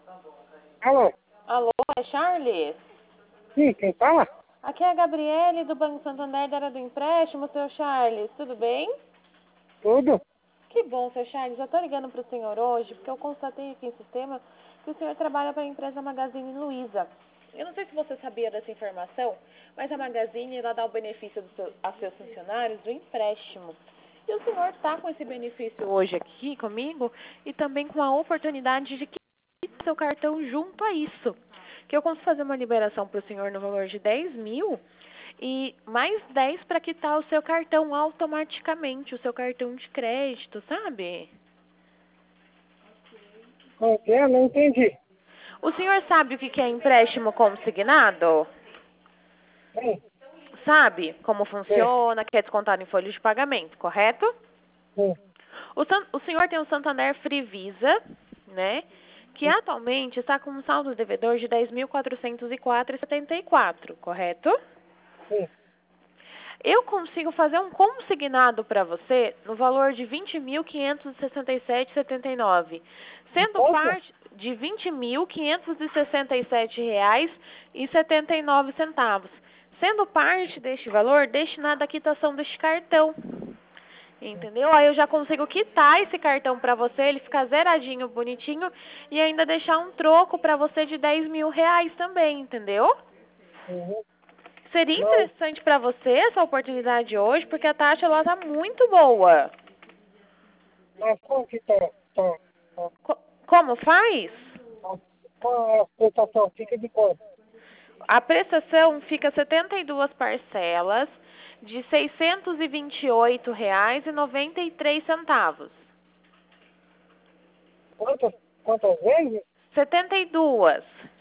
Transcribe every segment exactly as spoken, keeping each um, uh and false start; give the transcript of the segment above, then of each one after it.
Alô? Alô, é Charles? Sim, quem fala? Aqui é a Gabriele do Banco Santander, da área do empréstimo, seu Charles. Tudo bem? Tudo? Que bom, seu Charles. Eu tô ligando pro senhor hoje porque eu constatei aqui em sistema que o senhor trabalha para a empresa Magazine Luiza. Eu não sei se você sabia dessa informação, mas a Magazine ela dá o benefício do seu, a seus funcionários do empréstimo. E o senhor está com esse benefício hoje aqui comigo e também com a oportunidade de que seu cartão junto a isso. Que eu consigo fazer uma liberação para o senhor no valor de dez mil e mais dez para quitar o seu cartão automaticamente, o seu cartão de crédito, sabe? Como que é? Não entendi. O senhor sabe o que que é empréstimo consignado? Sim, Sabe como sim, funciona, que é descontado em folha de pagamento, correto? sim, O, san- o senhor tem o Santander Free Visa, né? Que sim, atualmente está com um saldo devedor de dez mil quatrocentos e quatro reais e setenta e quatro, correto? sim. Eu consigo fazer um consignado para você no valor de vinte mil quinhentos e sessenta e sete reais e setenta e nove, De sendo quanto? parte de vinte mil quinhentos e sessenta e sete reais e setenta e nove centavos, sendo parte deste valor destinado à quitação deste cartão. Entendeu? Aí eu já consigo quitar esse cartão para você, ele ficar zeradinho, bonitinho, e ainda deixar um troco para você de dez mil reais também, entendeu? Uhum. Seria Mas, interessante para você essa oportunidade hoje, porque a taxa ela tá muito boa. mas como que tá? Tá, tá, Co- como faz? tá, qual é a prestação? Fica de quanto? A prestação fica setenta e duas parcelas de seiscentos e vinte e oito reais e noventa e três centavos. Quantas, quantas vezes? setenta e duas.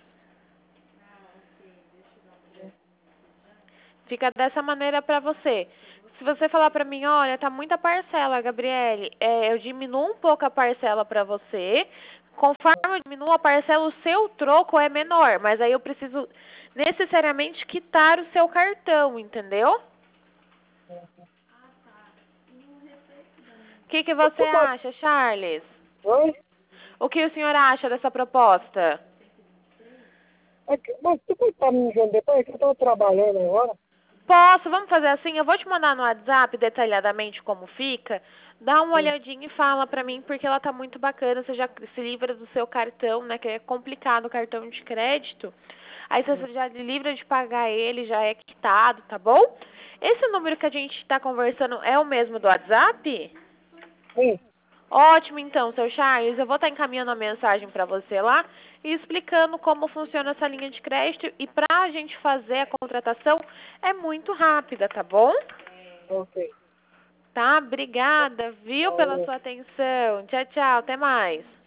Fica dessa maneira para você. Se você falar para mim, olha, tá muita parcela, Gabriele, é, eu diminuo um pouco a parcela para você. Conforme eu diminuo a parcela, o seu troco é menor, mas aí eu preciso necessariamente quitar o seu cartão, entendeu? O que, que você Você pode... acha, Charles? Oi? O que o senhor acha dessa proposta? É que- Mas você pode estar me enviando depois que eu estou trabalhando agora? Posso, vamos fazer assim? Eu vou te mandar no WhatsApp detalhadamente como fica. Dá uma Sim. olhadinha e fala pra mim, porque ela tá muito bacana. Você já se livra do seu cartão, né? Que é complicado o cartão de crédito. Aí Sim. você já se livra de pagar ele, já é quitado, tá bom? Esse número que a gente tá conversando é o mesmo do WhatsApp? Sim. Ótimo, então, seu Charles. Eu vou estar encaminhando a mensagem para você lá e explicando como funciona essa linha de crédito. E para a gente fazer a contratação é muito rápida, tá bom? Ok. Tá? Obrigada, viu, pela Valeu. sua atenção. Tchau, tchau. Até mais.